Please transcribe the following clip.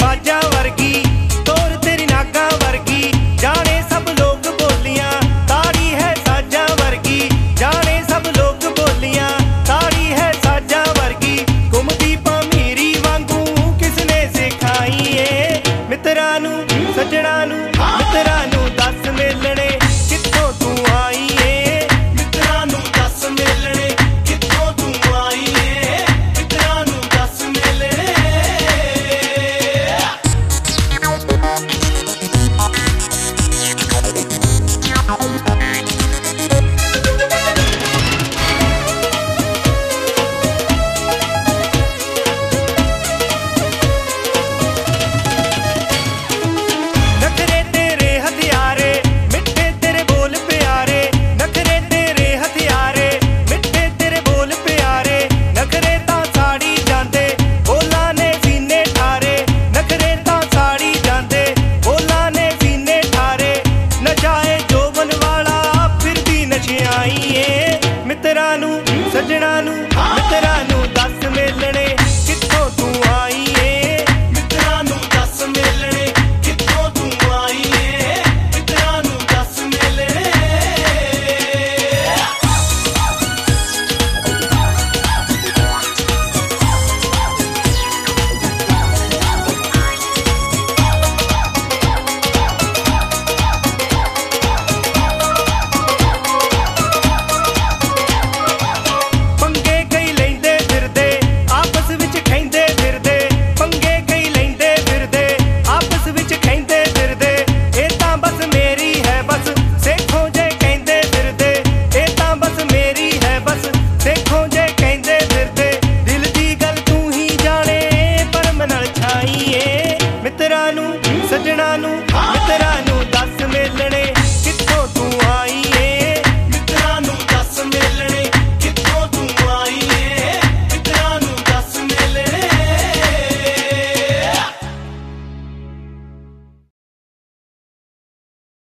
बाजा वर्गी तोर तेरी नागा वर्गी जाने सब लोग बोलियां ताड़ी है साजा वर्गी जाने सब लोग बोलियां ताड़ी है साजा वर्गी घुमदी पमीरी वांगू किसने सिखाई है मित्रा नू सजना नू मित्रा नू दस मिलने कित्थों तू आई है मित्रा नू दस मिलने कित्थों तू आई है मित्रा नू दस मिलने नखरे तेरे हथियारे मिठे तेरे बोल प्यारे नखरे तेरे हथियारे मिठे तेरे बोल प्यारे नखरे तां साड़ी जांदे बोलां ने सीने ठारे नखरे तां साड़ी जांदे बोलां ने सीने ठारे नचाए जोबन वाला फिर भी नशियाई है मित्रा नू सजना नू मित्रा नू दस मिलने कित्थों तू आई है मित्रा नू दस मिलने कित्थों तू आई है मित्रा नू दस मिलने पंगे कई लैंदे फिरदे आपस विच खैंदे फिरदे पंगे कई लैंदे फिरदे आपस विच खैंदे फिरदे ए तां बस मेरी है बस सेखो जे कहंदे फिरदे ए तां बस मेरी है बस सेखो जे